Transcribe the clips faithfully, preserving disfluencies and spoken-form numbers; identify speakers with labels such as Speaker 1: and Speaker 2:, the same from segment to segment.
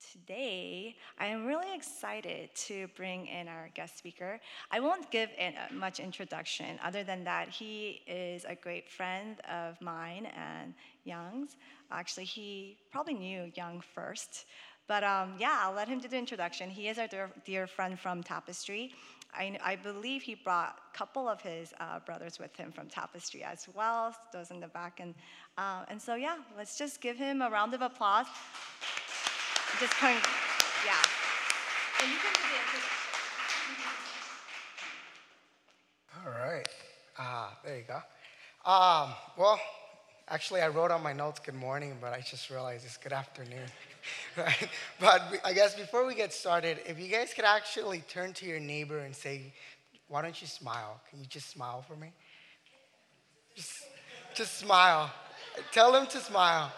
Speaker 1: Today, I am really excited to bring in our guest speaker. I won't give it uh, much introduction, other than that, he is a great friend of mine and Young's. Actually, he probably knew Young first. But um, yeah, I'll let him do the introduction. He is our dear, dear friend from Tapestry. I, I believe he brought a couple of his uh, brothers with him from Tapestry as well, those in the back. And, uh, and so, yeah, let's just give him a round of applause. Just going, yeah. And you can do the
Speaker 2: All right. Ah, there you go. Um, well, actually, I wrote on my notes good morning, but I just realized it's good afternoon. Right? But I guess before we get started, if you guys could actually turn to your neighbor and say, why don't you smile? Can you just smile for me? Just, just smile. Tell them to smile.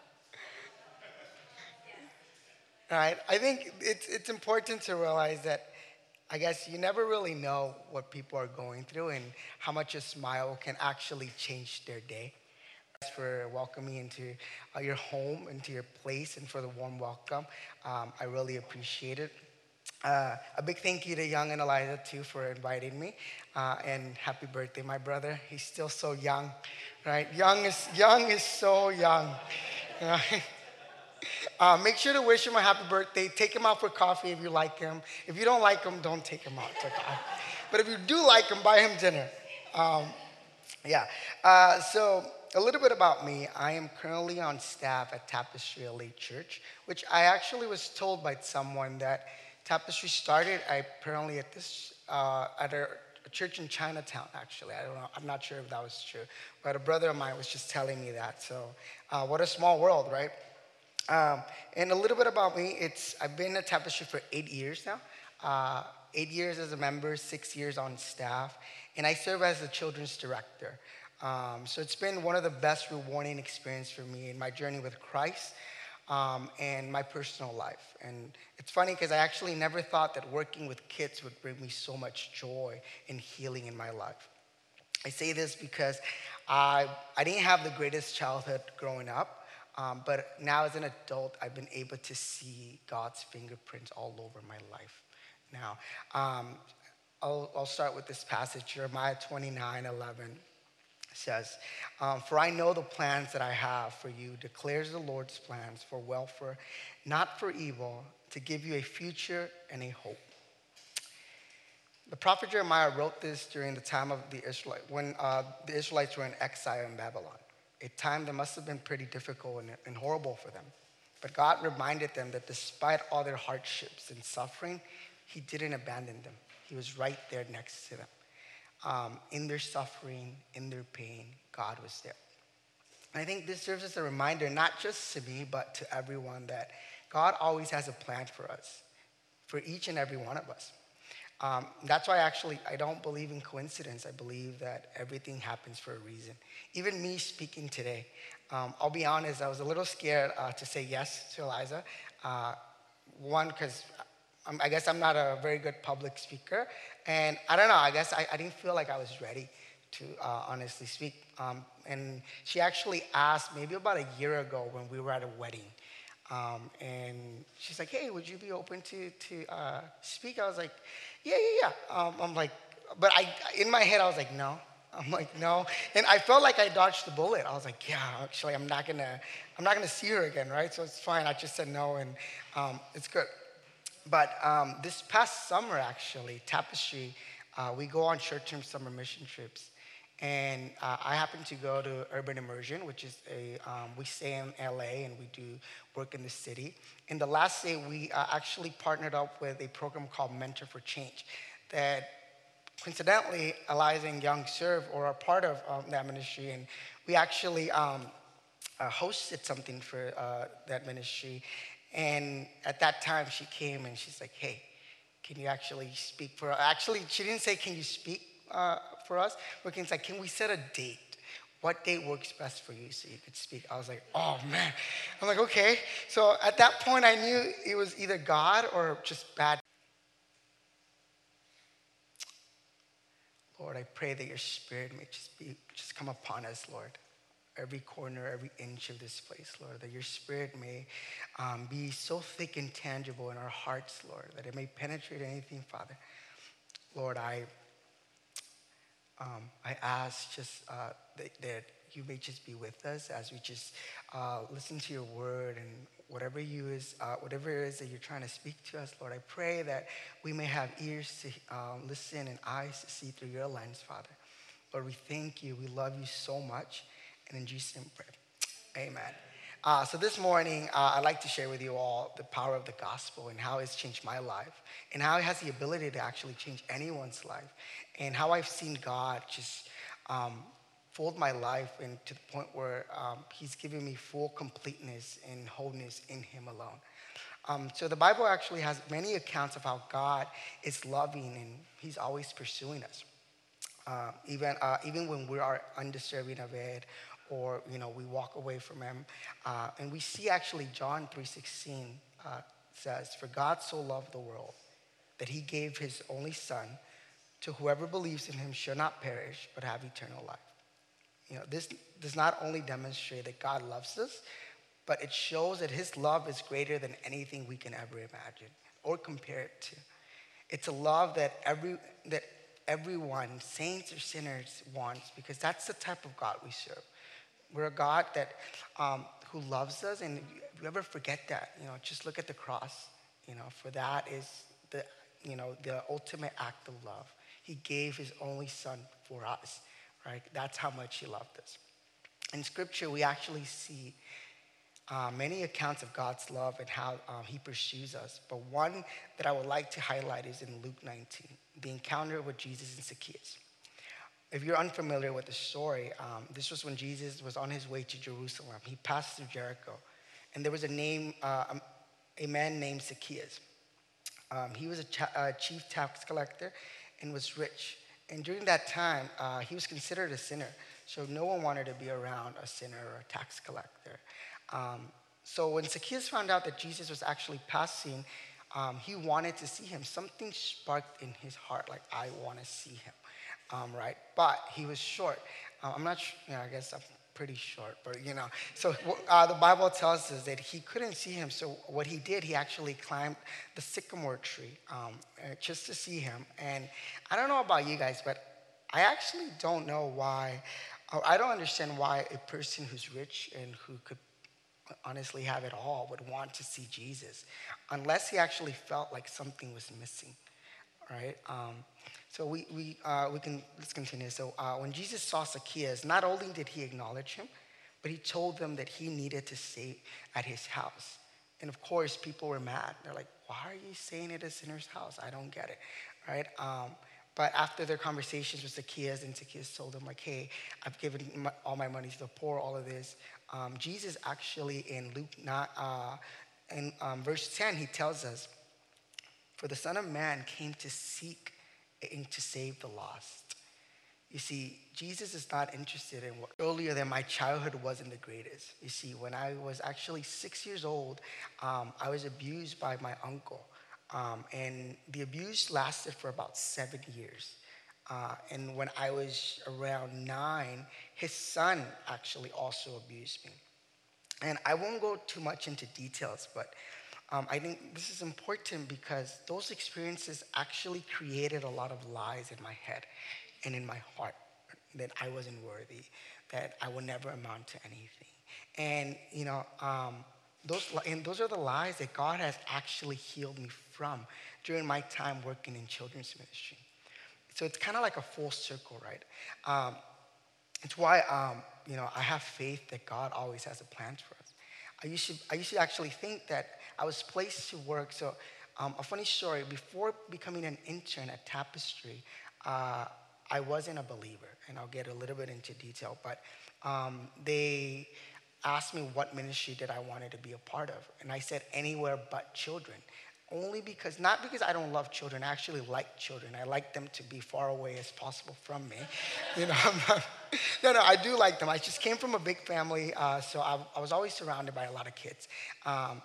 Speaker 2: Right? I think it's, it's important to realize that I guess you never really know what people are going through and how much a smile can actually change their day. Thanks for welcoming me into uh, your home, into your place, and for the warm welcome. Um, I really appreciate it. Uh, a big thank you to Young and Eliza too for inviting me, uh, and happy birthday, my brother. He's still so young, right? Young is young is so young. Right? Uh, make sure to wish him a happy birthday. Take him out for coffee if you like him. If you don't like him, don't take him out. It's okay. But if you do like him, buy him dinner. Um, yeah. Uh, so a little bit about me. I am currently on staff at Tapestry L A Church, which I actually was told by someone that Tapestry started apparently at this uh, at a, a church in Chinatown. Actually, I don't know. I'm not sure if that was true, but a brother of mine was just telling me that. So uh, what a small world, right? Um, and a little bit about me, it's I've been at Tapestry for eight years now. Uh, eight years as a member, six years on staff, and I serve as the children's director. Um, so it's been one of the best rewarding experience for me in my journey with Christ, um, and my personal life. And it's funny because I actually never thought that working with kids would bring me so much joy and healing in my life. I say this because I, I didn't have the greatest childhood growing up, um, but now as an adult, I've been able to see God's fingerprints all over my life. Now, um, I'll, I'll start with this passage, Jeremiah twenty-nine eleven says, um, For I know the plans that I have for you, declares the Lord's plans for welfare, not for evil, to give you a future and a hope. The prophet Jeremiah wrote this during the time of the Israelites, when uh, the Israelites were in exile in Babylon, a time that must have been pretty difficult and, and horrible for them. But God reminded them that despite all their hardships and suffering, He didn't abandon them. He was right there next to them. Um, in their suffering, in their pain, God was there. And I think this serves as a reminder, not just to me, but to everyone, that God always has a plan for us, for each and every one of us. Um, that's why actually I don't believe in coincidence. I believe that everything happens for a reason. Even me speaking today, um, I'll be honest, I was a little scared uh, to say yes to Eliza. Uh, one, because I guess I'm not a very good public speaker. And I don't know, I guess I, I didn't feel like I was ready to uh, honestly speak. Um, and she actually asked maybe about a year ago when we were at a wedding. Um, and she's like, hey, would you be open to, to uh, speak? I was like, yeah, yeah, yeah. Um, I'm like, but I, in my head, I was like, no. I'm like, no. And I felt like I dodged the bullet. I was like, yeah, actually, I'm not gonna, I'm not gonna see her again, right? So it's fine. I just said no, and um, it's good. But um, this past summer, actually, Tapestry, uh, we go on short-term summer mission trips. And uh, I happen to go to Urban Immersion, which is a, um, we stay in L A and we do work in the city. And the last day, we uh, actually partnered up with a program called Mentor for Change that coincidentally, Eliza and Young serve or are part of um, that ministry. And we actually um, uh, hosted something for uh, that ministry. And at that time, she came and she's like, hey, can you actually speak for us? Actually, she didn't say, can you speak uh, for us? But it's like, can we set a date? What date works best for you so you could speak? I was like, oh man. I'm like, okay. So at that point, I knew it was either God or just bad. Lord, I pray that your spirit may just be just come upon us, Lord. every corner, every inch of this place, Lord, that your spirit may um, be so thick and tangible in our hearts, Lord, that it may penetrate anything, Father. Lord, I um, I ask just uh, that, that you may just be with us as we just uh, listen to your word and whatever you is, uh, whatever it is that you're trying to speak to us, Lord. I pray that we may have ears to um, listen and eyes to see through your lens, Father. Lord, we thank you. We love you so much. And in Jesus' name we pray. Amen. Uh, so this morning, uh, I'd like to share with you all the power of the gospel and how it's changed my life and how it has the ability to actually change anyone's life and how I've seen God just um, fold my life and to the point where um, he's given me full completeness and wholeness in him alone. Um, so the Bible actually has many accounts of how God is loving and he's always pursuing us. Uh, even uh, even when we are undeserving of it, or you know we walk away from him, uh, and we see actually John three sixteen uh, says, "For God so loved the world that he gave his only Son, to whoever believes in him shall not perish but have eternal life." You know, this does not only demonstrate that God loves us, but it shows that his love is greater than anything we can ever imagine or compare it to. It's a love that every that everyone, saints or sinners, wants, because that's the type of God we serve. We're a God that um, who loves us, and if you ever forget that, you know, just look at the cross. You know, for that is the you know the ultimate act of love. He gave his only Son for us, right? That's how much he loved us. In Scripture, we actually see Uh, many accounts of God's love and how um, he pursues us. But one that I would like to highlight is in Luke nineteen, the encounter with Jesus and Zacchaeus. If you're unfamiliar with the story, um, this was when Jesus was on his way to Jerusalem. He passed through Jericho, and there was a name, uh, a man named Zacchaeus. Um, he was a, cha- a chief tax collector and was rich. And during that time, uh, he was considered a sinner. So no one wanted to be around a sinner or a tax collector. Um, so when Zacchaeus found out that Jesus was actually passing, um, he wanted to see him. Something sparked in his heart, like, I want to see him, um, right? But he was short. Uh, I'm not sure, you know, I guess I'm pretty short, but you know. So uh, the Bible tells us that he couldn't see him. So what he did, he actually climbed the sycamore tree um, uh, just to see him. And I don't know about you guys, but I actually don't know why, or I don't understand why a person who's rich and who could honestly have it all would want to see Jesus, unless he actually felt like something was missing, right? Um, so we we uh, we can let's continue. So uh, when Jesus saw Zacchaeus, not only did he acknowledge him, but he told them that he needed to stay at his house. And of course, people were mad. They're like, "Why are you staying at a sinner's house? I don't get it," right? Um, but after their conversations with Zacchaeus, and Zacchaeus told them, like, "Hey, I've given my, all my money to the poor, all of this." Um, Jesus actually in Luke not, uh, in um, verse ten, he tells us, "For the Son of Man came to seek and to save the lost." You see, Jesus is not interested in what earlier than my childhood wasn't the greatest. You see, when I was actually six years old, um, I was abused by my uncle. Um, and the abuse lasted for about seven years. Uh, and when I was around nine, his son actually also abused me. And I won't go too much into details, but um, I think this is important because those experiences actually created a lot of lies in my head and in my heart that I wasn't worthy, that I would never amount to anything. And, you know, um, those, and those are the lies that God has actually healed me from during my time working in children's ministry. So it's kind of like a full circle, right? Um, it's why, um, you know, I have faith that God always has a plan for us. I used to, I used to actually think that I was placed to work. So um, a funny story, before becoming an intern at Tapestry, uh, I wasn't a believer, and I'll get a little bit into detail, but um, they asked me what ministry that I wanted to be a part of, and I said anywhere but children. Only because, not because I don't love children, I actually like children. I like them to be far away as possible from me. You know, I'm not, no, no, I do like them. I just came from a big family, uh, so I, I was always surrounded by a lot of kids. Um,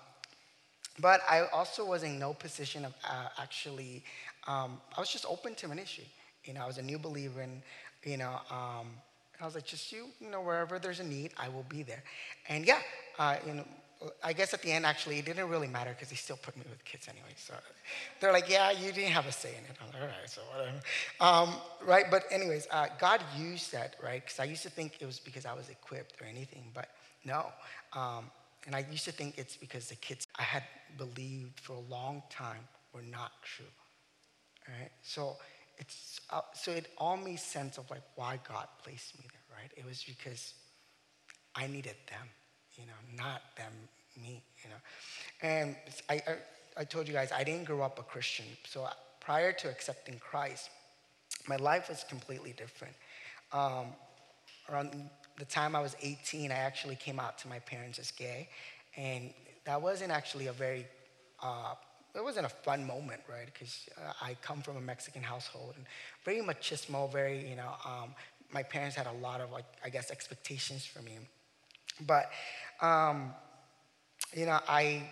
Speaker 2: but I also was in no position of uh, actually, um, I was just open to ministry. You know, I was a new believer, and, you know, um, I was like, just you, you know, wherever there's a need, I will be there. And yeah, uh, you know, I guess at the end, actually, it didn't really matter because they still put me with kids anyway. So they're like, yeah, you didn't have a say in it. I'm like, all right, so whatever. Um, right, but anyways, uh, God used that, right? Because I used to think it was because I was equipped or anything, but no. Um, and I used to think it's because the kids I had believed for a long time were not true. Right? So it's uh, so it all made sense of like why God placed me there, right? It was because I needed them, you know, not them, me, you know. And I, I, I told you guys I didn't grow up a Christian, so prior to accepting Christ, my life was completely different. Um, Around the time I was eighteen, I actually came out to my parents as gay, and that wasn't actually a very uh, it wasn't a fun moment, right? Because uh, I come from a Mexican household and very machismo, very, you know, um, my parents had a lot of, like, I guess, expectations for me. But, um, you know, I,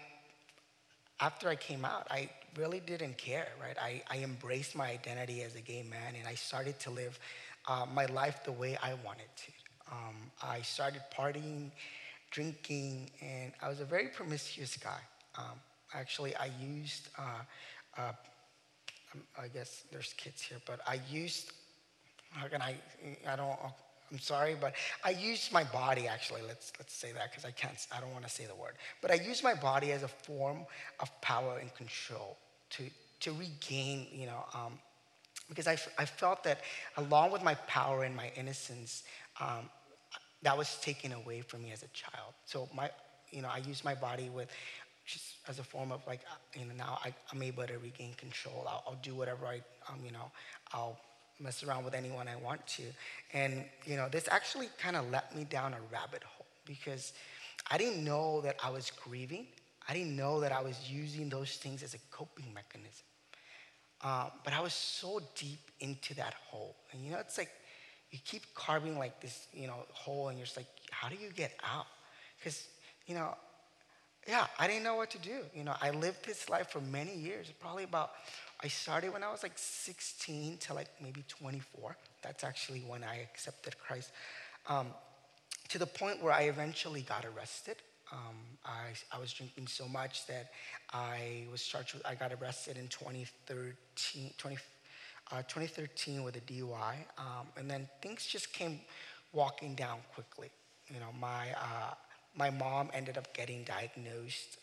Speaker 2: after I came out, I really didn't care, right? I, I embraced my identity as a gay man and I started to live uh, my life the way I wanted to. Um, I started partying, drinking, and I was a very promiscuous guy. Um, actually, I used, uh, uh, um, I guess there's kids here, but I used, how can I, I don't, I'm sorry, but I used my body actually, let's, let's say that because I can't, I don't want to say the word, but I used my body as a form of power and control to, to regain, you know, um, because I, f- I felt that along with my power and my innocence, um, that was taken away from me as a child. So my, you know, I use my body with just as a form of like, uh, you know, now I, I'm able to regain control. I'll, I'll do whatever I, um, you know, I'll mess around with anyone I want to. And, you know, this actually kind of let me down a rabbit hole because I didn't know that I was grieving. I didn't know that I was using those things as a coping mechanism. Uh, but I was so deep into that hole. And you know, it's like you keep carving like this, you know, hole, and you're just like, how do you get out? Because, you know, yeah, I didn't know what to do. You know, I lived this life for many years, probably about, I started when I was like sixteen to like maybe twenty-four. That's actually when I accepted Christ. Um, to the point where I eventually got arrested. Um, I, I was drinking so much that I was charged with, I got arrested in twenty thirteen, twenty, uh, twenty thirteen with a D U I. Um, and then things just came walking down quickly. You know, my, uh, my mom ended up getting diagnosed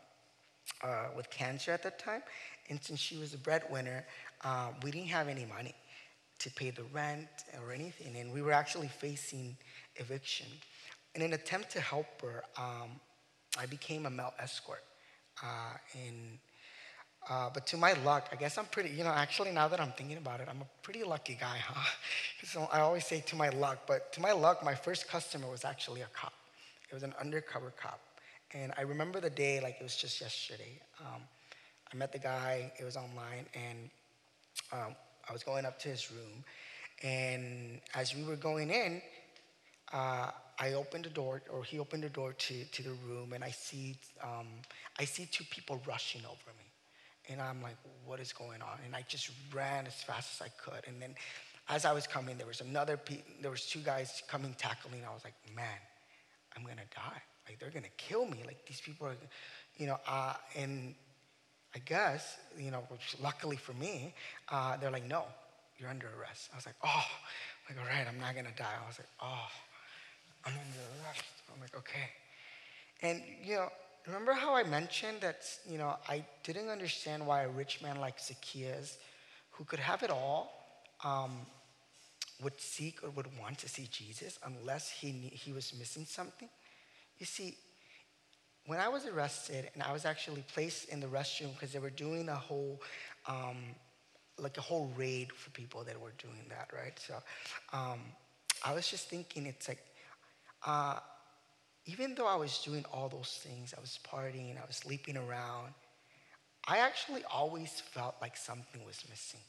Speaker 2: uh, uh, with cancer at that time. And since she was a breadwinner, uh, we didn't have any money to pay the rent or anything. And we were actually facing eviction. In an attempt to help her, um, I became a male escort. Uh, and, uh, but to my luck, I guess I'm pretty, you know, actually now that I'm thinking about it, I'm a pretty lucky guy, huh? So I always say to my luck, but to my luck, my first customer was actually a cop. It was an undercover cop. And I remember the day like it was just yesterday. Um, I met the guy, it was online, and um, I was going up to his room. And as we were going in, uh, I opened the door, or he opened the door to, to the room, and I see, um, I see two people rushing over me. And I'm like, what is going on? And I just ran as fast as I could. And then as I was coming, there was another, pe- there was two guys coming, tackling. I was like, man, I'm gonna die. Like, they're gonna kill me. Like, these people are, you know, uh, and I guess, you know, which luckily for me, uh, they're like, no, you're under arrest. I was like, oh, like, all right, I'm not gonna die. I was like, oh, I'm under arrest. I'm like, okay. And, you know, remember how I mentioned that, you know, I didn't understand why a rich man like Zacchaeus, who could have it all, um, would seek or would want to see Jesus unless he, knew he was missing something? You see, when I was arrested and I was actually placed in the restroom because they were doing a whole, um, like a whole raid for people that were doing that, right? So um, I was just thinking, it's like, uh, even though I was doing all those things, I was partying, I was sleeping around, I actually always felt like something was missing.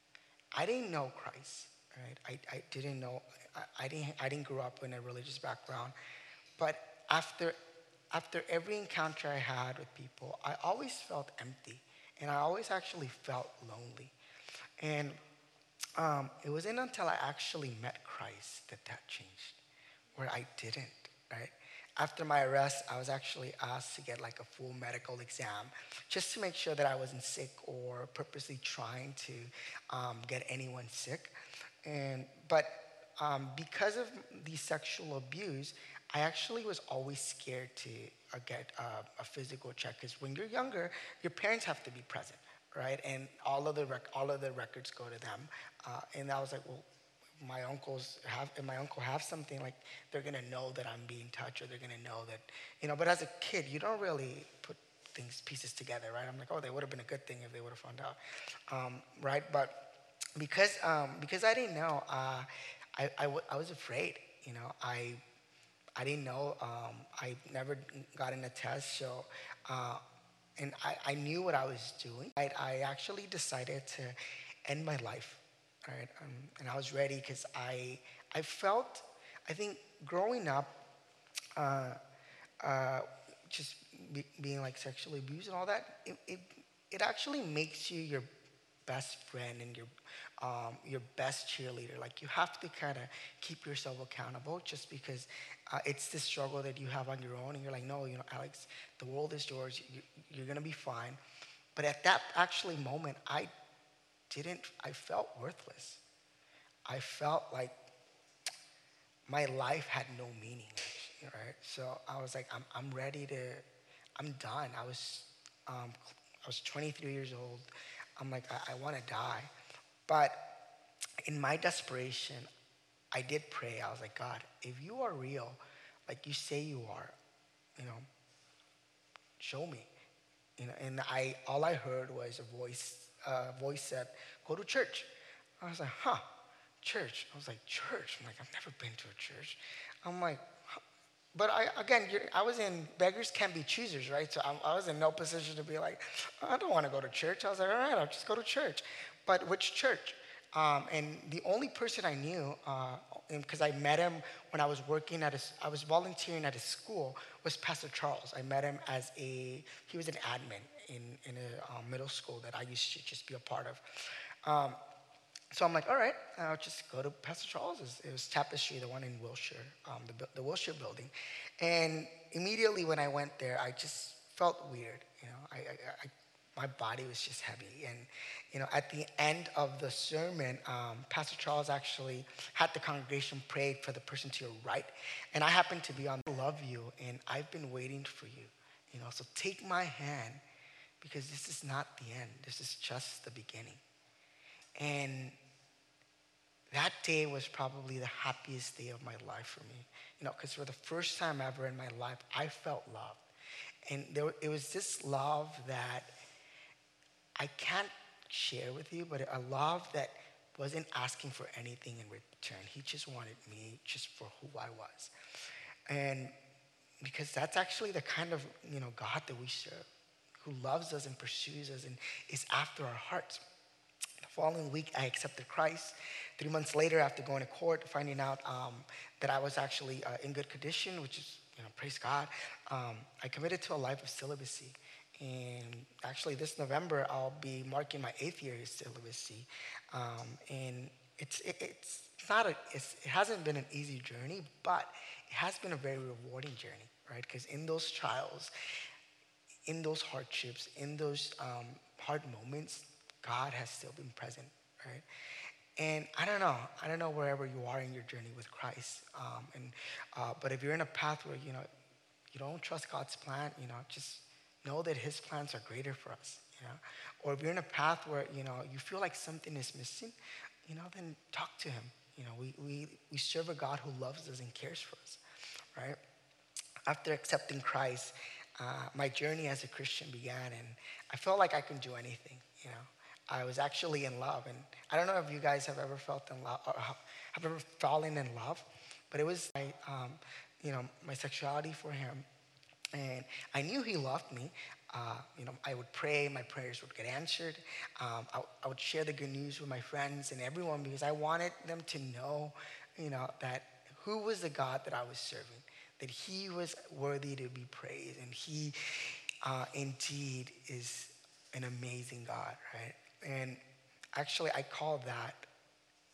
Speaker 2: I didn't know Christ, right? I, I didn't know, I, I, didn't, I didn't grow up in a religious background. But after, after every encounter I had with people, I always felt empty. And I always actually felt lonely. And Um, it wasn't until I actually met Christ that that changed, where I didn't, right? After my arrest, I was actually asked to get like a full medical exam just to make sure that I wasn't sick or purposely trying to um, get anyone sick. And but um, because of the sexual abuse, I actually was always scared to uh, get uh, a physical check because when you're younger, your parents have to be present, right? And all of the rec- all of the records go to them. Uh, and I was like, well, my uncles have, if my uncle have something, like they're gonna know that I'm being touched, or they're gonna know that, you know. But as a kid, you don't really put things pieces together, right? I'm like, oh, they would have been a good thing if they would have found out, um, right? But because um, because I didn't know, uh, I, I, w- I was afraid, you know. I I didn't know. Um, I never got in a test, so uh, and I, I knew what I was doing. I, I actually decided to end my life, all right? Um, and I was ready because I I felt, I think growing up, uh, uh, just be, being like sexually abused and all that, it, it it actually makes you your best friend and your um, your best cheerleader. Like you have to kind of keep yourself accountable, just because uh, it's the struggle that you have on your own, and you're like, no, you know, Alex, the world is yours. You, you're gonna be fine. But at that actually moment, I didn't. I felt worthless. I felt like my life had no meaning, right? So I was like, I'm, I'm ready to, I'm done. I was, um, I was twenty-three years old. I'm like, I, I want to die. But in my desperation, I did pray. I was like, God, if you are real, like you say you are, you know, show me. You know, and I, all I heard was a voice, uh, voice said, go to church. I was like, huh, church. I was like, church? I'm like, I've never been to a church. I'm like, huh. But I, again, you're, I was in, beggars can't be choosers, right? So I, I was in no position to be like, I don't want to go to church. I was like, all right, I'll just go to church. But which church? Um, and the only person I knew, because uh, I met him when I was working at a, I was volunteering at a school, was Pastor Charles. I met him as a, he was an admin in, in a um, middle school that I used to just be a part of. Um, so I'm like, all right, I'll just go to Pastor Charles's. It was Tapestry, the one in Wilshire, um, the, bu- the Wilshire building. And immediately when I went there, I just felt weird. You know, I, I, I my body was just heavy. And, you know, at the end of the sermon, um, Pastor Charles actually had the congregation pray for the person to your right. And I happened to be on, I love you, and I've been waiting for you. You know, so take my hand, because this is not the end. This is just the beginning. And that day was probably the happiest day of my life for me. You know, because for the first time ever in my life, I felt love. And there, it was this love that I can't share with you, but a love that wasn't asking for anything in return. He just wanted me just for who I was. And because that's actually the kind of, you know, God that we serve, who loves us and pursues us and is after our hearts. The following week, I accepted Christ. Three months later, after going to court, finding out um, that I was actually uh, in good condition, which is, you know, praise God, um, I committed to a life of celibacy. And actually, this November, I'll be marking my eighth year of celibacy. Um, and it's it, it's not a it's, it hasn't been an easy journey, but it has been a very rewarding journey, right? Because in those trials, in those hardships, in those um, hard moments, God has still been present, right? And I don't know, I don't know wherever you are in your journey with Christ, um, and uh, but if you're in a path where you know you don't trust God's plan, you know, just know that His plans are greater for us, you know. Or if you're in a path where you know you feel like something is missing, you know, then talk to Him. You know, we we we serve a God who loves us and cares for us, right? After accepting Christ, uh, my journey as a Christian began, and I felt like I could do anything. You know, I was actually in love, and I don't know if you guys have ever felt in love or have ever fallen in love, but it was my, um, you know, my sexuality for him, and I knew he loved me. Uh, you know, I would pray, my prayers would get answered. Um, I, I would share the good news with my friends and everyone because I wanted them to know, you know, that who was the God that I was serving, that He was worthy to be praised, and He uh, indeed is an amazing God, right? And actually, I call that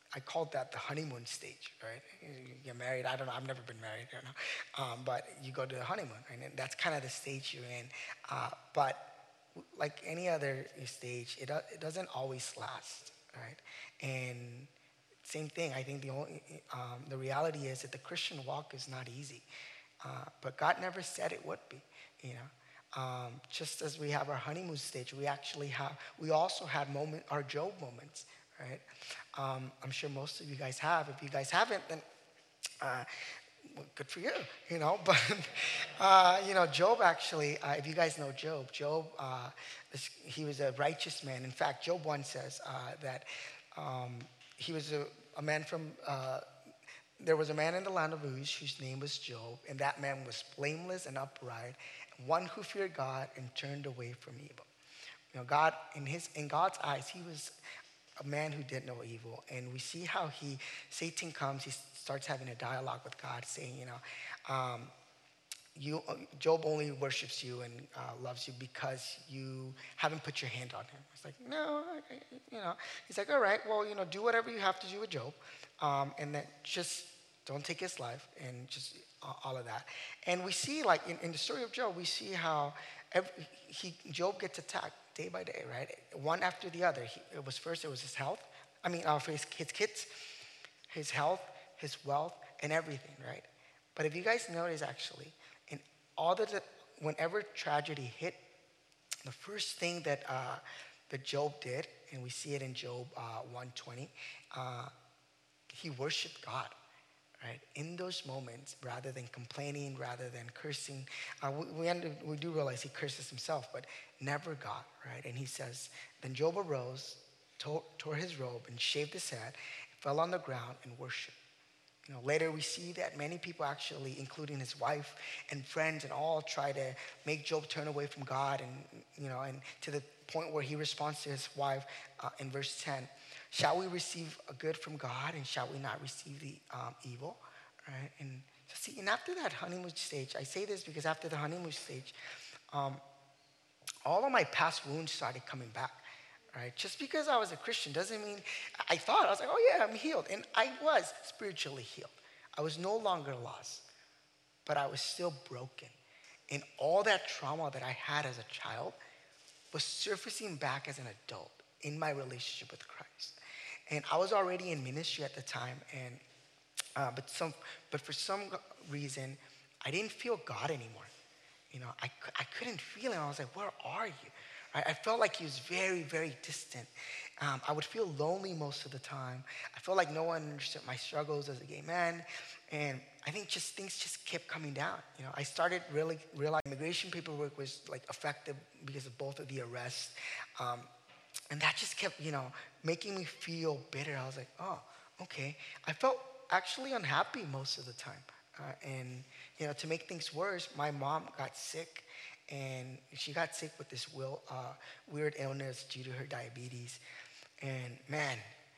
Speaker 2: I called that the honeymoon stage, right? You get married. I don't know. I've never been married, I don't know. Um, but you go to the honeymoon, right? And that's kind of the stage you're in. Uh, but like any other stage, it, do- it doesn't always last, right? And same thing. I think the only um, the reality is that the Christian walk is not easy, uh, but God never said it would be. You know, um, just as we have our honeymoon stage, we actually have we also had moment our Job moments, right? Um, I'm sure most of you guys have. If you guys haven't, then uh, well, good for you, you know. But uh, you know, Job actually, uh, if you guys know Job, Job, uh, this, he was a righteous man. In fact, Job one says uh, that um, he was a, a man from. Uh, there was a man in the land of Uz whose name was Job, and that man was blameless and upright, one who feared God and turned away from evil. You know, God in his in God's eyes, he was a man who did no evil. And we see how he Satan comes, he starts having a dialogue with God, saying, you know, um, you Job only worships you and uh, loves you because you haven't put your hand on him. It's like, no, I, I- you know. He's like, all right, well, you know, do whatever you have to do with Job, um, and then just don't take his life and just uh, all of that. And we see, like in, in the story of Job, we see how every, he Job gets attacked day by day, right? One after the other. He, it was first it was his health. I mean, uh, for his, his kids, his health, his wealth, and everything, right? But if you guys notice, actually, in all the whenever tragedy hit, the first thing that uh, that Job did, and we see it in Job uh, one twenty, uh, he worshipped God, right? In those moments, rather than complaining, rather than cursing, uh, we, we, under, we do realize he curses himself, but never God, right? And he says, then Job arose, tore, tore his robe, and shaved his head, fell on the ground, and worshiped. You know, later we see that many people actually, including his wife and friends and all, try to make Job turn away from God, and you know, and to the point where he responds to his wife uh, in verse ten, shall we receive a good from God and shall we not receive the um, evil, right? And so see, and after that honeymoon stage, I say this because after the honeymoon stage, um, all of my past wounds started coming back. Right? Just because I was a Christian doesn't mean I thought I was like, oh yeah, I'm healed. And I was spiritually healed. I was no longer lost, but I was still broken. And all that trauma that I had as a child was surfacing back as an adult in my relationship with Christ. And I was already in ministry at the time, and uh, but some, but for some reason, I didn't feel God anymore. You know, I, I couldn't feel him. I was like, where are you? Right? I felt like he was very, very distant. Um, I would feel lonely most of the time. I felt like no one understood my struggles as a gay man. And I think just things just kept coming down. You know, I started really realizing immigration paperwork was like effective because of both of the arrests. Um, and that just kept, you know, making me feel bitter. I was like, oh, okay. I felt actually unhappy most of the time. Uh, and, you know, to make things worse, my mom got sick. And she got sick with this will, uh, weird illness due to her diabetes. And man,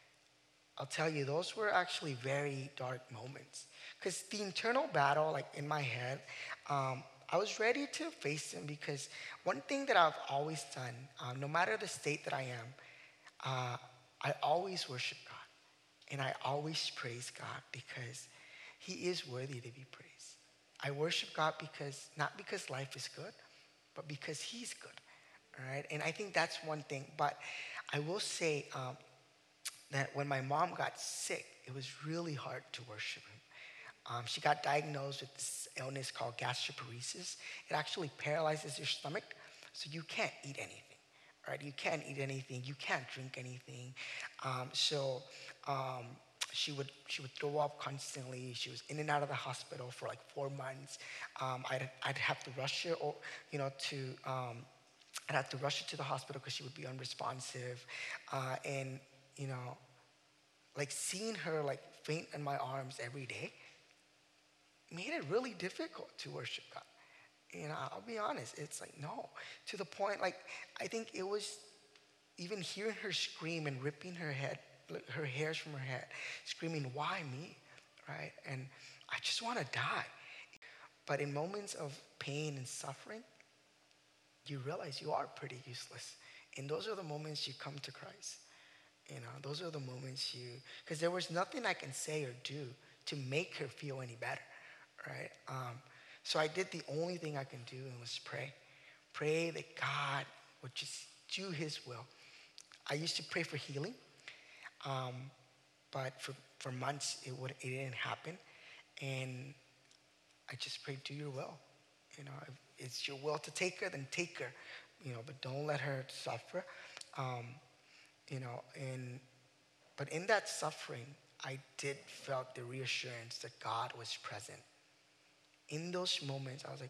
Speaker 2: I'll tell you, those were actually very dark moments. Because the internal battle, like in my head, um, I was ready to face them because one thing that I've always done, uh, no matter the state that I am, uh, I always worship God. And I always praise God because he is worthy to be praised. I worship God because, not because life is good, but because he's good, all right? And I think that's one thing. But I will say um, that when my mom got sick, it was really hard to worship him. Um, she got diagnosed with this illness called gastroparesis. It actually paralyzes your stomach, so you can't eat anything, right? You can't eat anything. You can't drink anything. Um, so um, she would she would throw up constantly. She was in and out of the hospital for like four months. Um, I'd I'd have to rush her, or you know, to um, I'd have to rush her to the hospital because she would be unresponsive, uh, and you know, like seeing her like faint in my arms every day made it really difficult to worship God. You know, I'll be honest. It's like no, to the point like I think it was even hearing her scream and ripping her head, her hairs from her head, screaming, "Why me?" Right? And I just want to die. But in moments of pain and suffering, you realize you are pretty useless. And those are the moments you come to Christ. You know, those are the moments you, because there was nothing I can say or do to make her feel any better, right? Um, so I did the only thing I can do and was pray. Pray that God would just do his will. I used to pray for healing, um, but for, for months it, would, it didn't happen. And I just prayed, do your will. You know, if it's your will to take her, then take her. You know, but don't let her suffer. Um, you know, and but in that suffering, I did felt the reassurance that God was present. In those moments, I was like,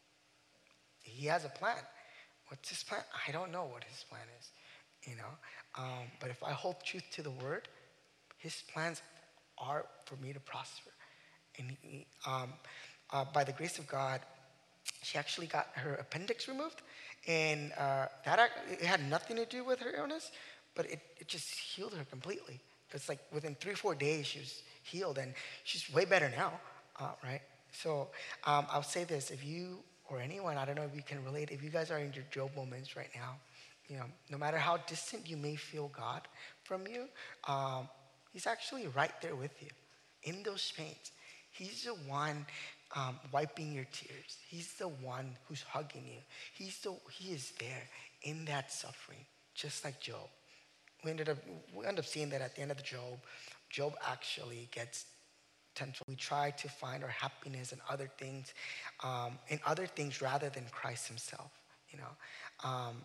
Speaker 2: he has a plan. What's his plan? I don't know what his plan is, you know. Um, but if I hold truth to the word, his plans are for me to prosper. And he, um, uh, by the grace of God, she actually got her appendix removed, and uh, that ac- it had nothing to do with her illness, but it, it just healed her completely. It's like within three, four days, she was healed, and she's way better now, uh, right? So um, I'll say this: if you or anyone, I don't know if you can relate, if you guys are in your Job moments right now, you know, no matter how distant you may feel God from you, um, He's actually right there with you in those pains. He's the one um, wiping your tears. He's the one who's hugging you. He's the He is there in that suffering, just like Job. We ended up we end up seeing that at the end of the Job, Job actually gets potential. We try to find our happiness in other things, um, in other things rather than Christ Himself. You know, um,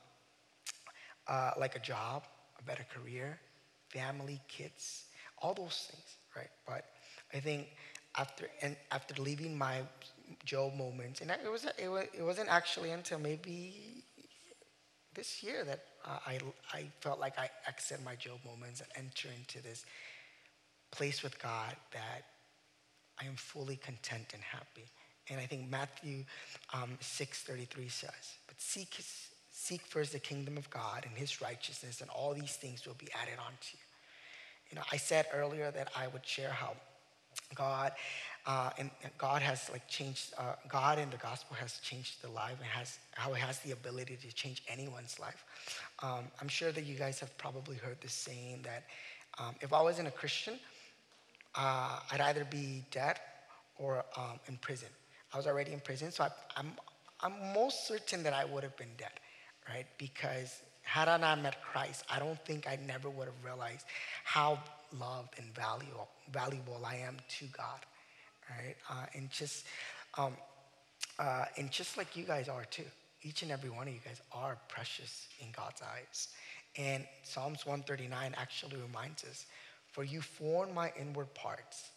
Speaker 2: uh, like a job, a better career, family, kids, all those things, right? But I think after and after leaving my Job moments, and it was it was it wasn't actually until maybe this year that uh, I I felt like I exit my Job moments and enter into this place with God that I am fully content and happy. And I think Matthew um, six thirty-three says, "But seek his, seek first the kingdom of God and His righteousness, and all these things will be added on to you." You know, I said earlier that I would share how God uh, and, and God has like changed. Uh, God in the gospel has changed the life and has how it has the ability to change anyone's life. Um, I'm sure that you guys have probably heard this saying that um, if I wasn't a Christian, uh, I'd either be dead or um, in prison. I was already in prison, so I, I'm I'm most certain that I would have been dead, right? Because had I not met Christ, I don't think I never would have realized how loved and valuable valuable I am to God, right? Uh, and just um, uh, and just like you guys are too. Each and every one of you guys are precious in God's eyes. And Psalms one thirty-nine actually reminds us, "For you formed my inward parts.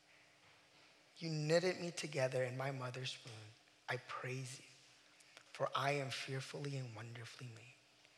Speaker 2: You knitted me together in my mother's womb. I praise you, for I am fearfully and wonderfully made."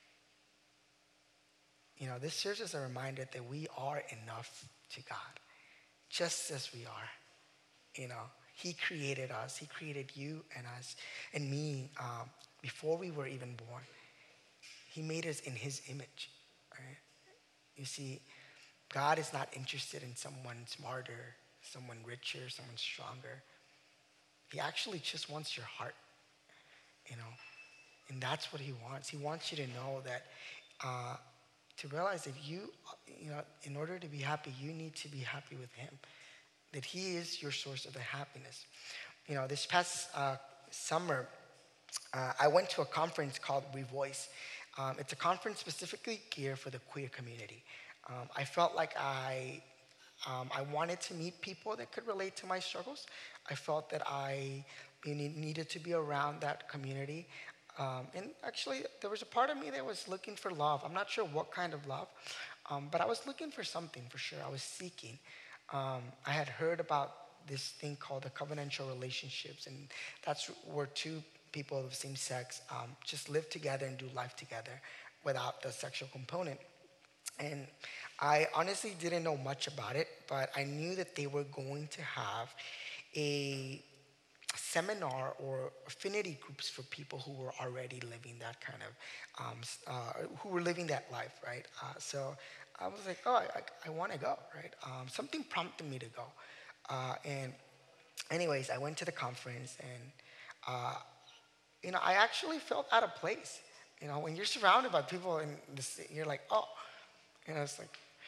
Speaker 2: You know, this serves as a reminder that we are enough to God, just as we are. You know, He created us. He created you and us and me um, before we were even born. He made us in His image, right? You see, God is not interested in someone smarter, someone richer, someone stronger. He actually just wants your heart, you know, and that's what He wants. He wants you to know that, uh, to realize that you, you know, in order to be happy, you need to be happy with Him, that He is your source of the happiness. You know, this past uh, summer, uh, I went to a conference called Revoice. Um, it's a conference specifically geared for the queer community. Um, I felt like I um, I wanted to meet people that could relate to my struggles. I felt that I needed to be around that community. Um, and actually, there was a part of me that was looking for love. I'm not sure what kind of love, um, but I was looking for something for sure. I was seeking. Um, I had heard about this thing called the covenantal relationships, and that's where two people of the same sex um, just live together and do life together without the sexual component. And I honestly didn't know much about it, but I knew that they were going to have a seminar or affinity groups for people who were already living that kind of, um, uh, who were living that life, right? Uh, so I was like, oh, I, I, I want to go, right? Um, something prompted me to go. Uh, and anyways, I went to the conference and, uh, you know, I actually felt out of place. You know, when you're surrounded by people and this, you're like, oh, you know, it's like,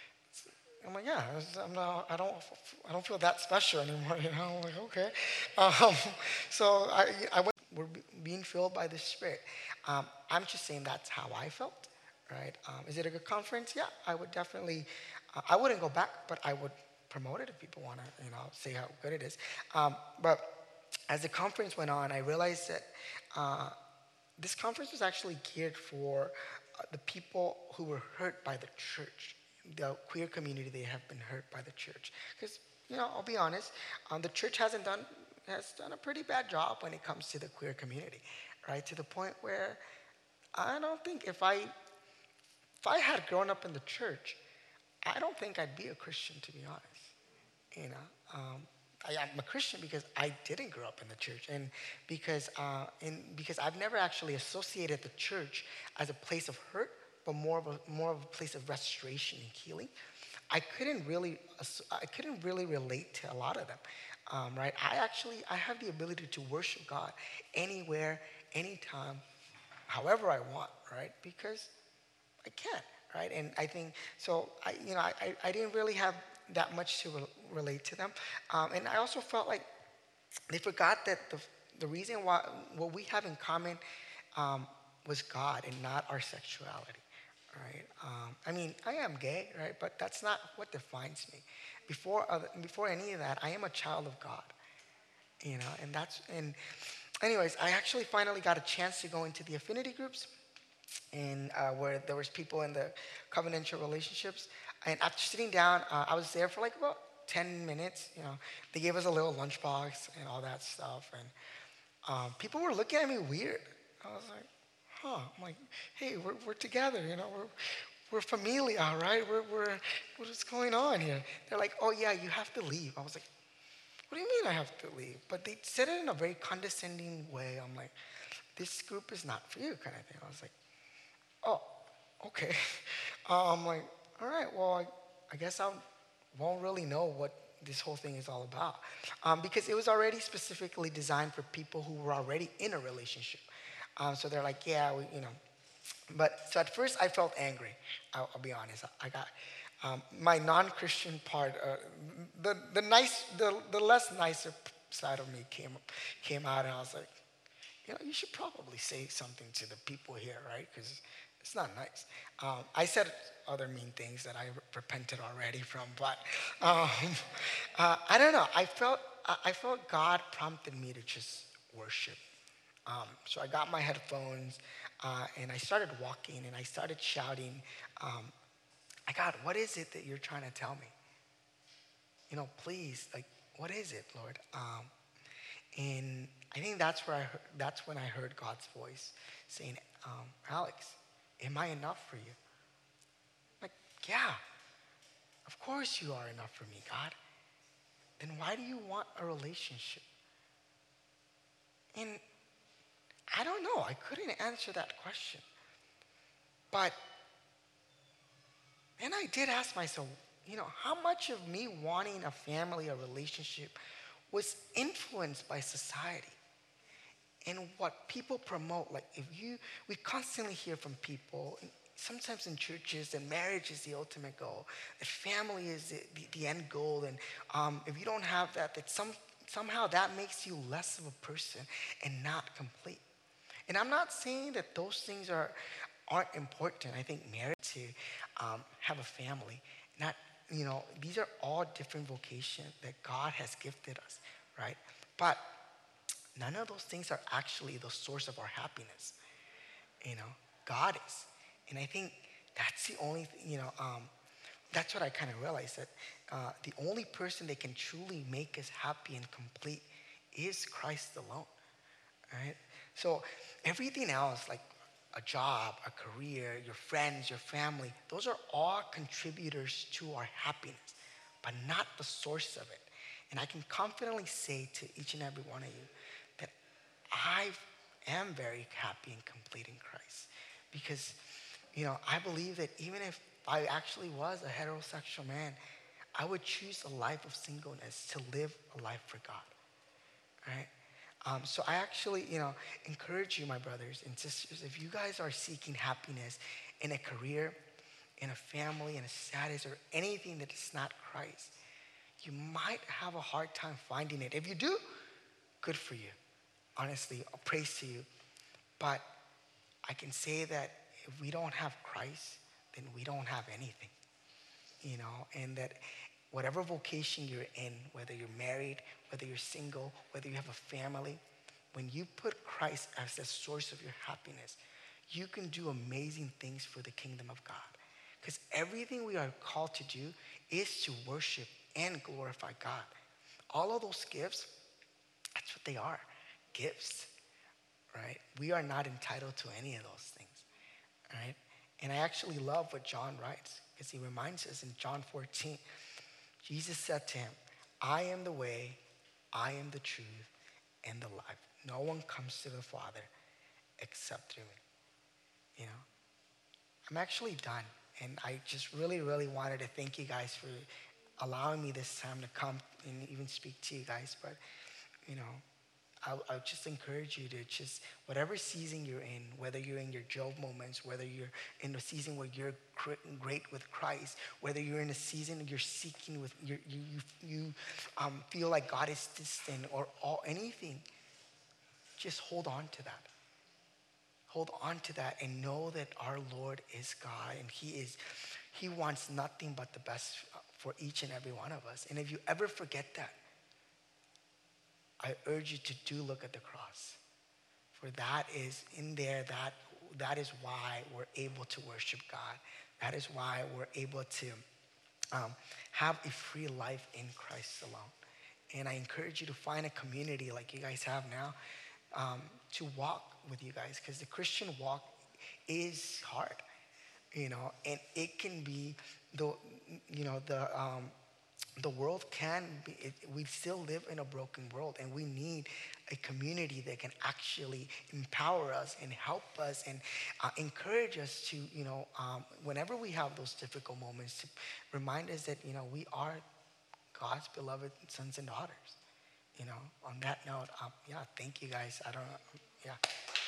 Speaker 2: I'm like, yeah, I'm not, I don't, I don't feel that special anymore. You know, I'm like, okay. Um, so I, I went, we're being filled by the Spirit. Um, I'm just saying that's how I felt, right? Um, is it a good conference? Yeah, I would definitely. Uh, I wouldn't go back, but I would promote it if people want to, you know, say how good it is. Um, but as the conference went on, I realized that uh, this conference was actually geared for uh, the people who were hurt by the church, the queer community. They have been hurt by the church. Because, you know, I'll be honest, um, the church hasn't done has done a pretty bad job when it comes to the queer community, right? To the point where I don't think if I if I had grown up in the church, I don't think I'd be a Christian, to be honest. You know, um, I, I'm a Christian because I didn't grow up in the church, and because uh, in, because I've never actually associated the church as a place of hurt, but more of a more of a place of restoration and healing. I couldn't really asso- I couldn't really relate to a lot of them, um, right? I actually I have the ability to worship God anywhere, anytime, however I want, right? Because I can, right? And I think so. I, you know, I, I I didn't really have that much to re- relate to them, um, and I also felt like they forgot that the the reason why what we have in common um, was God and not our sexuality, right? Um, I mean, I am gay, right? But that's not what defines me. Before other, before any of that, I am a child of God, you know, and that's and. Anyways, I actually finally got a chance to go into the affinity groups and uh, where there was people in the covenantal relationships. And after sitting down, uh, I was there for like about ten minutes. You know, they gave us a little lunchbox and all that stuff, and um, people were looking at me weird. I was like, huh? I'm like, hey, we're we're together. You know, we're we're familia, right? We're we're what is going on here? They're like, oh yeah, you have to leave. I was like, what do you mean I have to leave? But they said it in a very condescending way. I'm like, this group is not for you, kind of thing. I was like, oh, okay. Uh, I'm like, all right, well, I, I guess I won't really know what this whole thing is all about. Um, because it was already specifically designed for people who were already in a relationship. Um, so they're like, yeah, we, you know. But so at first I felt angry. I'll, I'll be honest. I got um, my non-Christian part, uh, the the nice, the the less nicer side of me came came out, and I was like, you know, you should probably say something to the people here, right? Because it's not nice. Um, I said other mean things that I repented already from, but um, uh, I don't know. I felt I I felt God prompted me to just worship. Um, so I got my headphones uh, and I started walking and I started shouting, um, God, what is it that you're trying to tell me? You know, please, like, what is it, Lord? Um, and I think that's where I heard, that's when I heard God's voice saying, um, Alex, am I enough for you? Like, yeah, of course you are enough for me, God. Then why do you want a relationship? And I don't know. I couldn't answer that question. But then I did ask myself, you know, how much of me wanting a family, a relationship, was influenced by society and what people promote? Like, if you, we constantly hear from people, sometimes in churches, that marriage is the ultimate goal, that family is the, the, the end goal, and um, if you don't have that, that some, somehow that makes you less of a person and not complete. And I'm not saying that those things are aren't important. I think marriage to um, have a family, not you know, these are all different vocations that God has gifted us, right? But none of those things are actually the source of our happiness. You know, God is, and I think that's the only th- you know. Um, that's what I kind of realized that uh, the only person that can truly make us happy and complete is Christ alone, right? So everything else, like a job, a career, your friends, your family, those are all contributors to our happiness, but not the source of it. And I can confidently say to each and every one of you that I am very happy and complete in Christ. Because, you know, I believe that even if I actually was a heterosexual man, I would choose a life of singleness to live a life for God, right? Um, so I actually, you know, encourage you, my brothers and sisters, if you guys are seeking happiness in a career, in a family, in a status, or anything that is not Christ, you might have a hard time finding it. If you do, good for you. Honestly, I'll praise to you. But I can say that if we don't have Christ, then we don't have anything. You know, and that whatever vocation you're in, whether you're married, whether you're single, whether you have a family, when you put Christ as the source of your happiness, you can do amazing things for the kingdom of God. Because everything we are called to do is to worship and glorify God. All of those gifts, that's what they are, gifts, right? We are not entitled to any of those things, right? And I actually love what John writes, because he reminds us in John fourteen, Jesus said to him, I am the way, I am the truth, and the life. No one comes to the Father except through me. You know, I'm actually done. And I just really, really wanted to thank you guys for allowing me this time to come and even speak to you guys. But, you know, I I just encourage you to just, whatever season you're in, whether you're in your Job moments, whether you're in a season where you're great with Christ, whether you're in a season you're seeking with, you're, you you you um, feel like God is distant or all, anything, just hold on to that. Hold on to that and know that our Lord is God, and He is, He wants nothing but the best for each and every one of us. And if you ever forget that, I urge you to do look at the cross. For that is in there, that that is why we're able to worship God. That is why we're able to um, have a free life in Christ alone. And I encourage you to find a community like you guys have now, um, to walk with you guys, because the Christian walk is hard, you know, and it can be the, you know, the um, the world can be, it, we still live in a broken world, and we need a community that can actually empower us and help us and uh, encourage us to, you know, um, whenever we have those difficult moments, to remind us that, you know, we are God's beloved sons and daughters. You know, on that note, um, yeah, thank you guys. I don't know, yeah.